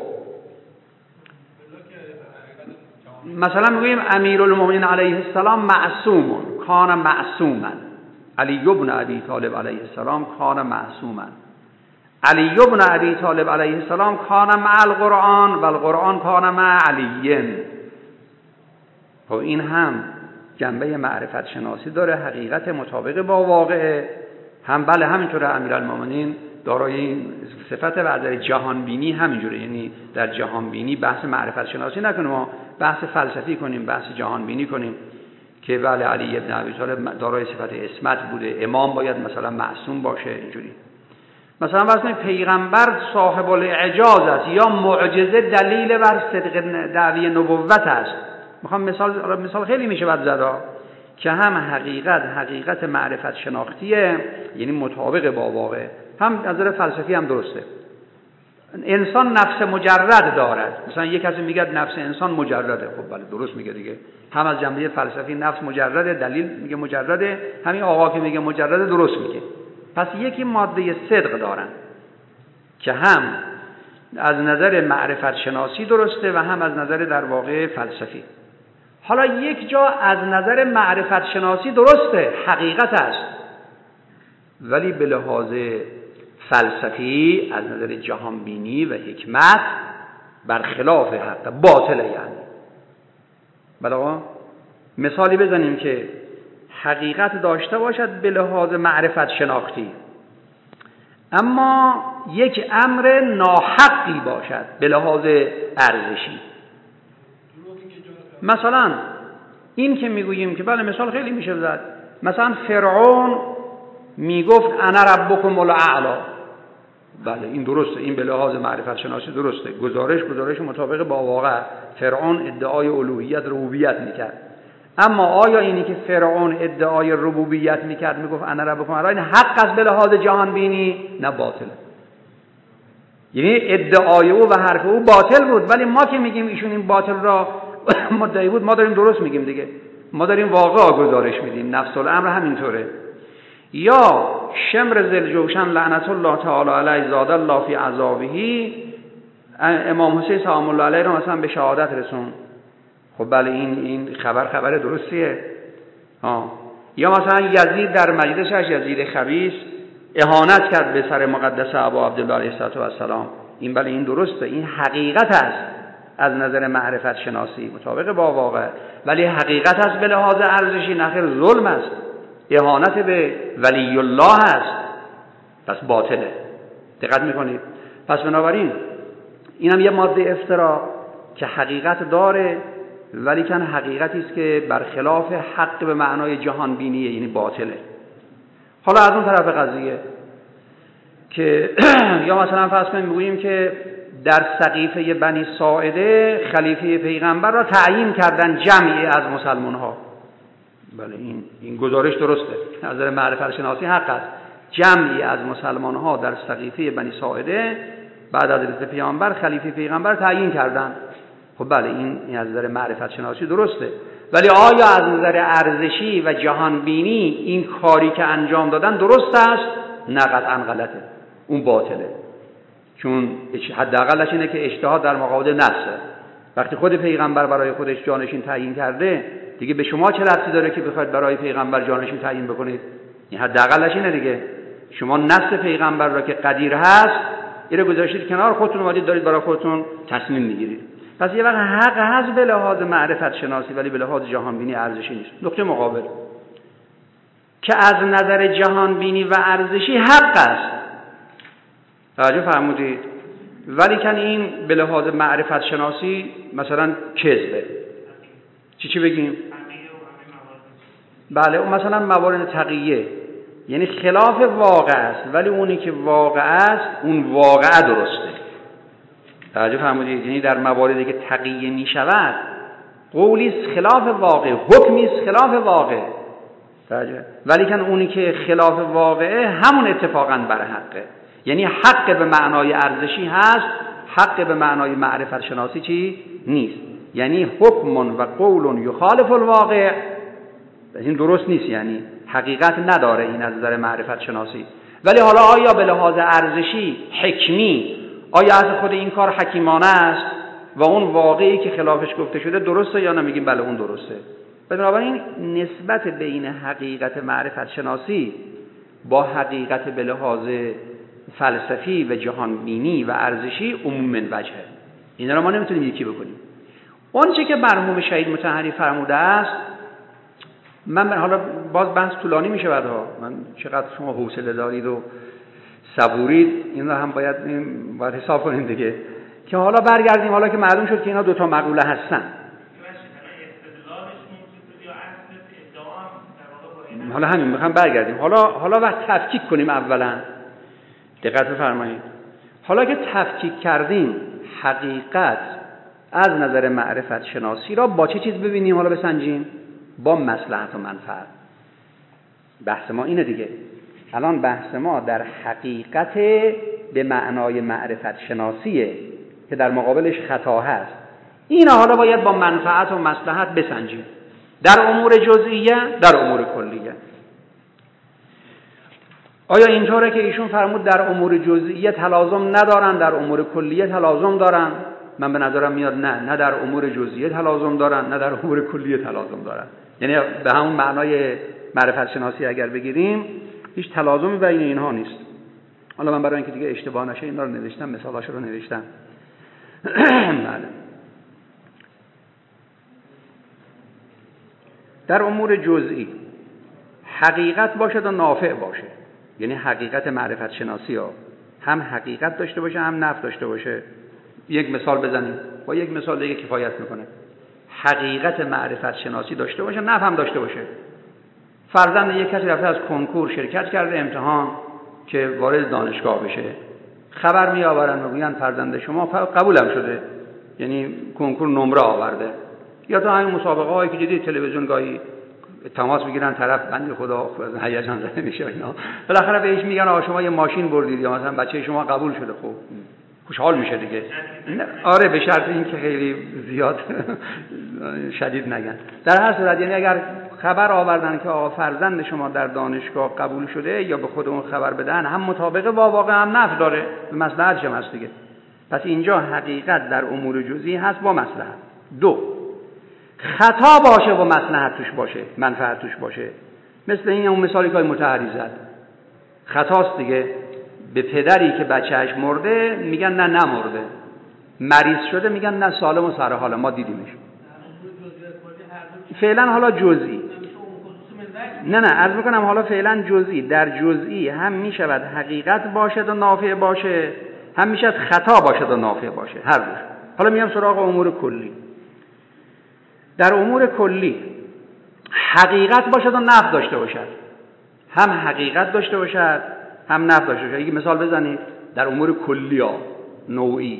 [SPEAKER 1] مثلا میگوییم امیرالمومنین علیه السلام معصوم، کان معصوما. علی بن ابی طالب علیه السلام کان معصوما. علی بن ابی طالب علیه السلام کان مع القرآن و القرآن کان مع علی. خب این هم جنبه معرفت شناسی داره، حقیقت مطابق با واقع. هم بله همینطوره، امیرالمومنین دارای این صفت و در جهان بینی همینجوره. یعنی در جهان بینی بحث معرفت شناسی نکنیم، ما بحث فلسفی کنیم، بحث جهان بینی کنیم که بله علی ابن ابی طالب دارای صفت عصمت بوده، امام باید مثلا معصوم باشه اینجوری. مثلا واسه پیغمبر صاحب الاعجاز است یا معجزه دلیل بر صدق دعوی نبوت است. میخوام مثال خیلی میشه بعد زدا که هم حقیقت معرفت شناختیه، یعنی مطابق با واقع، هم از نظر فلسفی هم درسته. انسان نفس مجرد دارد، مثلا یک کسی میگه نفس انسان مجرده، خب بله درست میگه دیگه، هم از جنبه فلسفی نفس مجرده، دلیل میگه مجرده، همین آقا که میگه مجرده درست میگه. پس یکی ماده صدق دارن که هم از نظر معرفت شناسی درسته و هم از نظر در واقع فلسفی. حالا یک جا از نظر معرفت شناسی درسته، حقیقت است، ولی به لحاظ فلسفی از نظر جهان بینی و حکمت برخلاف حق، باطله. یعنی بله، مثالی بزنیم که حقیقت داشته باشد به لحاظ معرفت شناختی، اما یک امر ناحقی باشد به لحاظ ارزشی. مثلا این که میگوییم که بله مثال خیلی میشه زد، مثلا فرعون میگفت انا ربکم الاعلی، بله این درسته، این به لحاظ معرفت شناسی درسته. گزارش مطابق با واقع. فرعون ادعای الوهیت ربوبیت میکرد، اما آیا اینی که فرعون ادعای ربوبیت میکرد میگفت انا ربکم الاعلی این حق است به لحاظ جهان بینی؟ نه، باطله. یعنی ادعای او و حرف او باطل بود، ولی ما که میگیم ایشون این باطل را مدعی بود، ما داریم درست میگیم دیگه، ما داریم واقعا گزارش میدیم. نفس الامر همینطوره. یا شمر ذوالجوشن لعنت الله تعالی علیه زاد الله فی عذابه، امام حسین سلام الله علیه رو مثلا به شهادت رسون. خب بله این خبر درستیه. یا مثلا یزید در مجلسش، یزید خبیث، اهانت کرد به سر مقدس ابا عبدالله علیه السلام. این بله این درسته، این حقیقت است از نظر معرفت شناسی مطابق با واقع، ولی حقیقت است به لحاظ ارزشی نخیر، ظلم است، اهانت به ولی الله است، پس باطله. دقت میکنید؟ پس بنابراین اینم یه ماده افترا که حقیقت داره، ولی کن حقیقتی است که برخلاف حق به معنای جهان بینیه، یعنی باطله. حالا از اون طرف قضیه که یا مثلا فرض کنیم میگوییم که در سقیفه بنی ساعده خلیفه پیغمبر را تعیین کردن جمعی از مسلمان ها. بله این گزارش درسته، از نظر معرفت شناسی حق است. جمعی از مسلمان ها در سقیفه بنی ساعده بعد از حضرت پیامبر خلیفه پیغمبر تعیین کردن. خب بله این از نظر معرفت شناسی درسته، ولی آیا از نظر ارزشی و جهان بینی این کاری که انجام دادن درست است؟ نه، قطعا غلطه، اون باطله. چون حداقلش اینه که اجتهاد در مقابل نفسه. وقتی خود پیغمبر برای خودش جانشین تعیین کرده، دیگه به شما چه ربطی داره که بخواید برای پیغمبر جانشین تعیین بکنید؟ این حداقلش اینه دیگه. شما نفس پیغمبر را که قدیر هست اینو گذاشتید کنار، خودتون اومدید دارید برای خودتون تصمیم میگیرید. پس یه وقت حق هست به لحاظ معرفت شناسی، ولی به لحاظ جهان بینی ارزشی نیست. نقطه مقابل که از نظر جهان بینی و ارزشی حق است، توجه فرمودید، ولی کن این به لحاظ معرفت شناسی مثلا کذبه. چی بگیم؟ بله اون مثلا موارد تقیه، یعنی خلاف واقع است، ولی اونی که واقع است اون واقع درسته. توجه فرمودید؟ یعنی در مواردی که تقیه می شود قولی است خلاف واقع، حکمی است خلاف واقع، ولی کن اونی که خلاف واقعه همون اتفاقا بر حقه. یعنی حق به معنای ارزشی هست، حق به معنای معرفت شناسی چی؟ نیست. یعنی حکم و قول یخالف الواقع، این درست نیست، یعنی حقیقت نداره این از نظر معرفت شناسی. ولی حالا آیا به لحاظ ارزشی حکمی، آیا از خود این کار حکیمانه است و اون واقعی که خلافش گفته شده درسته یا نه؟ میگیم بله اون درسته. بنابراین نسبت بین حقیقت معرفت شناسی با حقیقت به لحاظ فلسفی و جهان بینی و ارزشی عموم من وجهه. اینا رو ما نمیتونیم یکی بکنیم. اون چه که مرحوم شهید مطهری فرموده است، من حالا باز بحث طولانی میشه بعدها، من چقدر شما حوصله دارید و صبورید این رو هم باید حساب کنیم دیگه، که حالا برگردیم حالا که معلوم شد که اینا دوتا مقوله هستن. حالا همین میخوام برگردیم، حالا وقت تفکیک کنیم. اولا دقت بفرمایید، حالا که تفکیک کردیم حقیقت از نظر معرفت شناسی را با چه چیز ببینیم؟ حالا بسنجیم با مصلحت و منفعت. بحث ما اینه دیگه. الان بحث ما در حقیقت به معنای معرفت شناسیه که در مقابلش خطا هست. این حالا باید با منفعت و مصلحت بسنجیم، در امور جزئیه، در امور کلیه. آیا اینطوره که ایشون فرمود در امور جزئیه تلازم ندارن، در امور کلیه تلازم دارن؟ من به نظرم میاد نه در امور جزئیه تلازم دارن، نه در امور کلیه تلازم دارن. یعنی به همون معنای معرفت شناسی اگر بگیریم هیچ تلازمی بین اینها نیست. حالا من برای اینکه دیگه اشتباه نشه اینا رو نوشتم، مثالاشو رو نوشتم. بله. در امور جزئی حقیقت باشد و نافع باشه، یعنی حقیقت معرفت شناسی ها هم حقیقت داشته باشه هم نفع داشته باشه. یک مثال بزنیم، با یک مثال دیگه کفایت میکنه. حقیقت معرفت شناسی داشته باشه، نفع هم داشته باشه. فرضاً یک کسی رفته از کنکور شرکت کرده، امتحان که وارد دانشگاه بشه، خبر میآورن میگن فرزند شما قبولم شده، یعنی کنکور نمره آورده. یا تو همین مسابقه هایی که دیدی تلویزیون گاهی تماس میگیرن طرف بنده خدا هیجان زده میشه اینا، بالاخره بهش میگن آقا شما یه ماشین بردید یا مثلا بچه شما قبول شده، خب خوشحال میشه دیگه. آره به شرط اینکه خیلی زیاد شدید نگن. در هر صورت یعنی اگر خبر آوردن که آقا فرزند شما در دانشگاه قبول شده یا به خودمون خبر بدن، هم مطابقه با واقع هم نفع داره، به مصلحت هم هست دیگه. پس اینجا حقیقت در امور جزئی هست با مصلحت. دو، خطا باشه و مصلحت توش باشه، منفعت توش باشه. مثل این اون مثالی که مطهری زد، خطاست دیگه. به پدری که بچهش مرده میگن نه نمرده، مریض شده میگن نه سالم و سر حال، ما دیدیمش. فعلا حالا جزئی، نه عرض میکنم حالا فعلا جزئی. در جزئی هم میشود حقیقت باشد و نافع باشه، هم میشود خطا باشد و نافع باشه، هر روش. حالا میام سراغ امور کلی. در امور کلی حقیقت باشد و نفع داشته باشد، هم حقیقت داشته باشد هم نفع داشته باشد. یک مثال بزنید در امور کلی ها نوعی،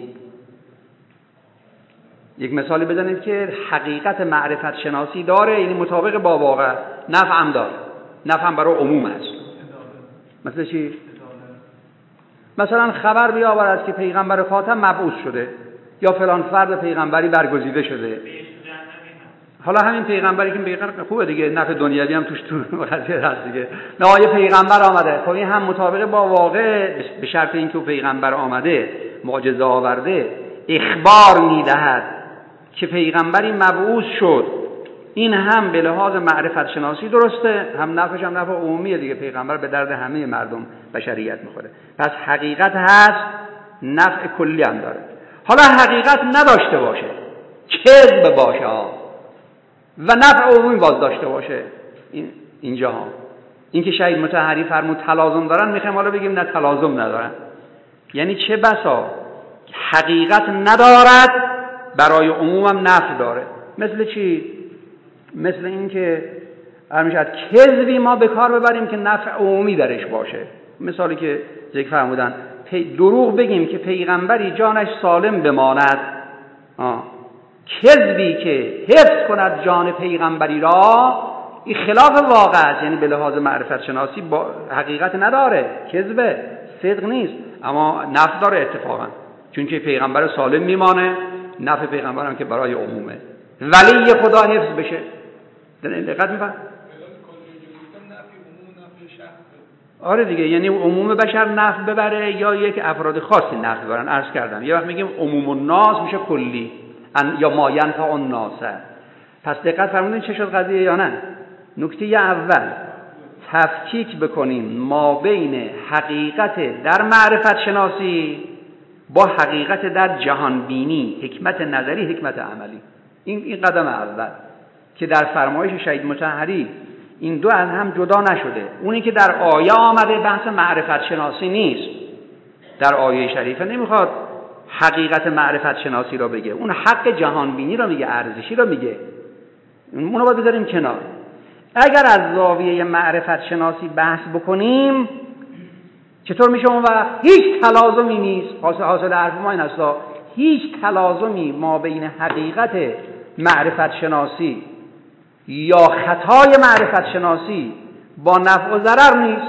[SPEAKER 1] یک مثالی بزنید که حقیقت معرفت شناسی داره، یعنی مطابق با واقع، نفع هم داره، نفع هم برای عموم است. مثل چی؟ مثلا خبر بیاورد که پیغمبر خاتم مبعوث شده یا فلان فرد پیغمبری برگزیده شده. حالا همین پیغمبری که پیغمبر خوبه دیگه، نفع دنیوی هم توش تو قضیه هست دیگه. نه یه پیغمبر آمده، خب این هم مطابق با واقع، به شرط اینکه پیغمبر آمده معجزه آورده اخبار میدهد که پیغمبری مبعوث شد. این هم به لحاظ معرفت شناسی درسته، هم نفعش هم نفع عمومیه دیگه، پیغمبر به درد همه مردم بشریت میخوره. پس حقیقت هست، نفع کلی هم داره. حالا حقیقت نداشته باشه، کذب باشه و نفع عمومی باز داشته باشه. اینجا ها این که شهید مطهری فرمود تلازم دارن، میخوایم حالا بگیم نه تلازم ندارن. یعنی چه بسا حقیقت ندارد برای عمومم نفع داره. مثل چی؟ مثل این که همیشه کذبی ما به کار ببریم که نفع عمومی درش باشه. مثالی که ذکر فرمودن، دروغ بگیم که پیغمبری جانش سالم بماند، کذبی که حفظ کند جان پیغمبری را، این خلاف واقع است، یعنی به لحاظ معرفت شناسی با حقیقت نداره، کذبه، صدق نیست، اما نفع داره اتفاقا، چون که پیغمبر سالم میمانه، نفع پیغمبر هم که برای عمومه، ولی خدا حفظ بشه. دقت می‌فهم؟ آره دیگه، یعنی عموم بشر نفع ببره یا یک افراد خاصی نفع ببرن. عرض کردم یه وقت میگیم عموم الناس میشه کلی یا ما ینفع الناس. پس دقت فرمودین چه شد قضیه یا نه؟ نکته اول تفکیک بکنیم ما بین حقیقت در معرفت شناسی با حقیقت در جهان بینی، حکمت نظری، حکمت عملی. این قدم اول که در فرمایش شهید مطهری این دو از هم جدا نشده. اونی که در آیه آمده بحث معرفت شناسی نیست، در آیه شریفه نمیخواد حقیقت معرفت شناسی را بگه، اون حق جهان بینی را میگه، ارزشی را میگه، اونو باید بذاریم کنار. اگر از زاویه معرفت شناسی بحث بکنیم چطور میشه اون وقت؟ هیچ تلازمی نیست. حاصل حرف ما این است، هیچ تلازمی ما بین حقیقت معرفت شناسی یا خطای معرفت شناسی با نفع و ضرر نیست،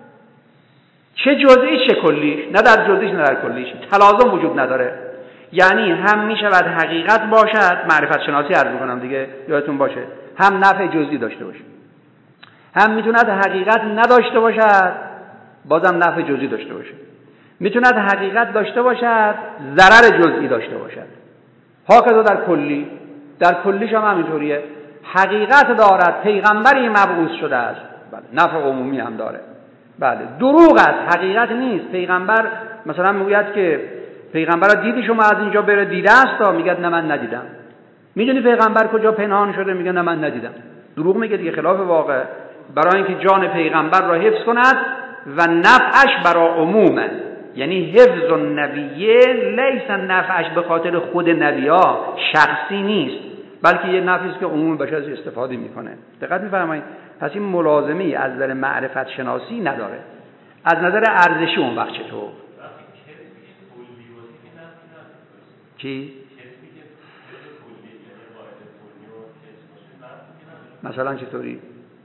[SPEAKER 1] چه جزئی چه کلیش، نه در جزئیش نه در کلیش تلازم وجود نداره. یعنی هم میشود حقیقت باشد، معرفت شناسی عرض میکنم دیگه یادتون باشه، هم نفع جزئی داشته باشه، هم میتوند حقیقت نداشته باشد بازم نفع جزئی داشته باشه، میتوند حقیقت داشته باشد ضرر جزئی داشته باشد. هاکذا در کلی، در کلیش هم همینطوریه، حقیقت دارد پیغمبری مبعوث شده است، بله نفع عمومی هم داره، بله دروغ است، حقیقت نیست. پیغمبر مثلا میگوید که پیغمبر را دیدی شما از اینجا بره، دیده است؟ میگه نه من ندیدم. میدونی پیغمبر کجا پنهان شده؟ میگه نه من ندیدم. دروغ میگه دیگه، خلاف واقع، برای اینکه جان پیغمبر را حفظ کند و نفعش برای عمومه. یعنی حفظ النبیه لیس نفعش به خاطر خود نبی‌ها شخصی نیست، بلکه یه نفعی است که عموم بشر از استفاده میکنه. دقت می‌فرمایید؟ پس این ملازمه از نظر معرفت شناسی نداره. از نظر ارزشی اون وقت چطور؟ چی؟ مثلا چطوری؟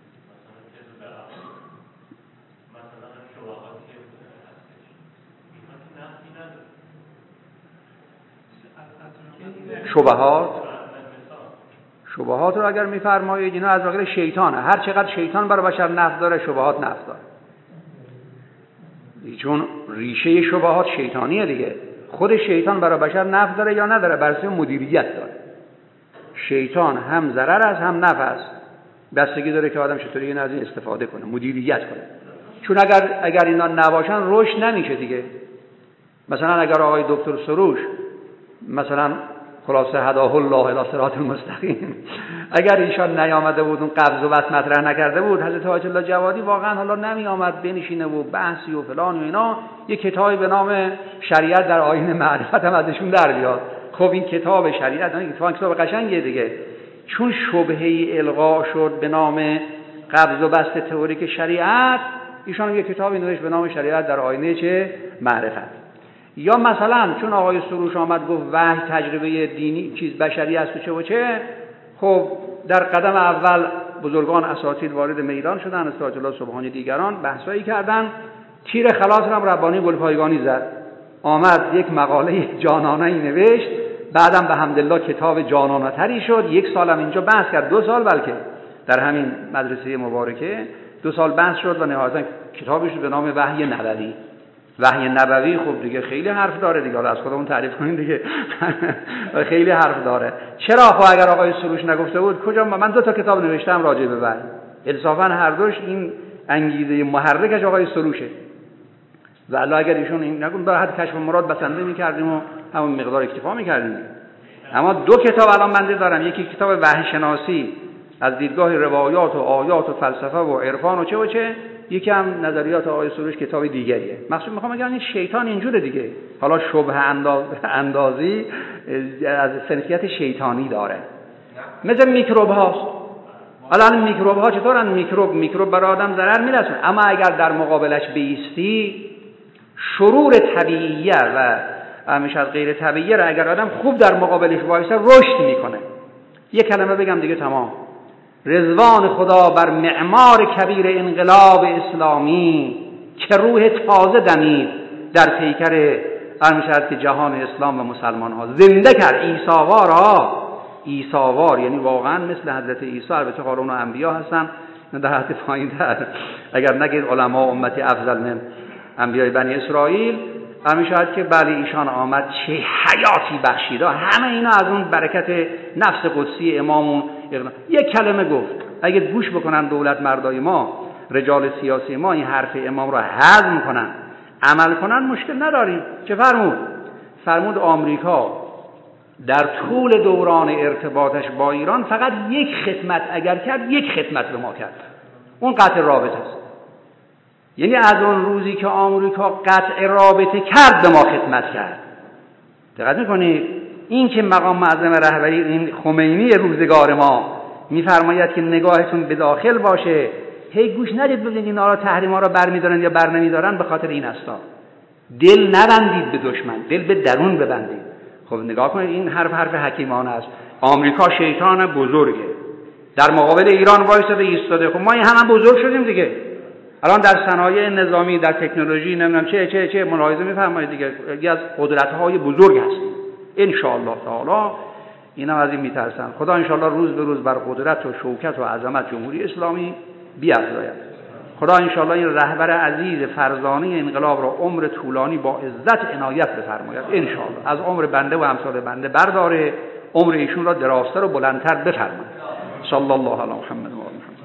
[SPEAKER 1] شبهات رو اگر میفرمایید اینا از واقع شیطانه. هر چقدر شیطان برای بشر نفع داره شبهات نفع داره، چون ریشه شبهات شیطانیه دیگه. خود شیطان برای بشر نفع داره یا نداره؟ برای مدیریت داره. شیطان هم ضرر است هم نفع است، بستگی داره که آدم چطوری این از این استفاده کنه، مدیریت کنه. چون اگر اینا نباشن رشد نمیشه دیگه. مثلا اگر آقای دکتر سروش مثلا خلاصه هداه الله الی صراط المستقیم، اگر ایشان نیامده بود اون قبض و بسط مطرح نکرده بود، حضرت آیت الله جوادی واقعا حالا نمی آمد بنشینه و بحثی و فلان و اینا، یه کتابی به نام شریعت در آیین معرفت هم ازشون در بیاد. خب این کتاب شریعت این کتاب قشنگیه دیگه، چون شبهه‌ای القا شد به نام قبض و بسط تئوریک شریعت، ایشان یه کتابی نوشت به نام شریعت در آینه چه معرفت. یا مثلا چون آقای سروش آمد گفت وحی تجربه دینی چیز بشری است و چه و چه، خب در قدم اول بزرگان اساتید وارد میدان شدن، استاد الله سبحانی دیگران بحثایی کردن، تیر خلاص هم ربانی گلپایگانی زد، آمد یک مقاله جانانه‌ای نوشت، بعدم به حمدالله کتاب جانانه تری شد. 1 سالم اینجا بحث کرد، 2 سال بلکه در همین مدرسه مبارکه 2 سال بحث شد و نهایتا کتابش به نام وحی نبوی. وحی نبوی خب دیگه خیلی حرف داره دیگه، از خودمون تعریف کنیم دیگه خیلی حرف داره. چرا خب اگر آقای سروش نگفته بود کجا؟ من 2 تا کتاب نوشتم راجع به وحی، انصافا هر دوش این انگیزه محرکش آقای سروشه. و الله اگر ایشون این نگون برای حد کشف مراد بسنده می‌کردیم و همون مقدار اکتفا می‌کردیم. اما 2 کتاب الان بنده دارم، یکی کتاب وحی شناسی از دیدگاه روایات و آیات و فلسفه و عرفان و چه و چه، یکی هم نظریات آقای سروش کتاب دیگریه. مقصود میخوام بگم این شیطان اینجوره دیگه، حالا شبه اندازی از سنخیت شیطانی داره، مثل میکروب هاست. الان میکروب ها چطورن؟ میکروب برای آدم ضرر میرسونه، اما اگر در مقابلش بیستی شرور طبیعیه و همیشه از غیر طبیعیه را اگر آدم خوب در مقابلش وایسه رشد میکنه. یک کلمه بگم دیگه تمام. رضوان خدا بر معمار کبیر انقلاب اسلامی که روح تازه دمید در پیکر همیشه که جهان اسلام و مسلمان ها زنده کرد. عیساوار یعنی واقعا مثل حضرت عیسی، البته قارون و انبیا هستن در حد پایین تر، اگر نگید علما امتی افضل من انبیای بنی اسرائیل، همیشه که بله ایشان آمد چه حیاتی بخشید. همه اینا از اون برکت نفس قدسی امامون. یک کلمه گفت، اگه گوش بکنن دولت مردای ما، رجال سیاسی ما این حرف امام را هضم کنن، عمل کنن، مشکل نداریم. چه فرمود آمریکا در طول دوران ارتباطش با ایران فقط یک خدمت اگر کرد، یک خدمت به ما کرد، اون قطع رابطه است. یعنی از اون روزی که آمریکا قطع رابطه کرد به ما خدمت کرد. دقت می‌کنید؟ این که مقام معظم رهبری این خمینی روزگار ما می‌فرماید که نگاهتون به داخل باشه، هی گوش ندید ببینید اینا را تحریما را برمی‌دارن یا بر نمی‌دارن، به خاطر این استا دل نبندید به دشمن، دل به درون ببندید. خب نگاه کنید این حرف حکیمانه است. آمریکا شیطان بزرگه، در مقابل ایران وایساده ایستاده. خب ما این هم بزرگ شدیم دیگه. الان در صنایع نظامی، در تکنولوژی، نمیدونم چه ملاحظه می‌فرمایید دیگه، یکی از قدرت‌های بزرگ هست. ان شاء الله تعالی اینا از این میترسن. خدا ان شاء الله روز به روز بر قدرت و شوکت و عظمت جمهوری اسلامی بیفزاید. خدا ان شاء الله این رهبر عزیز فرزانه انقلاب را عمر طولانی با عزت عنایت بفرماید. ان شاء الله از عمر بنده و امثال بنده برداره، عمر ایشون را درازتر و بلندتر بفرماید. صلی الله علی محمد و آل محمد.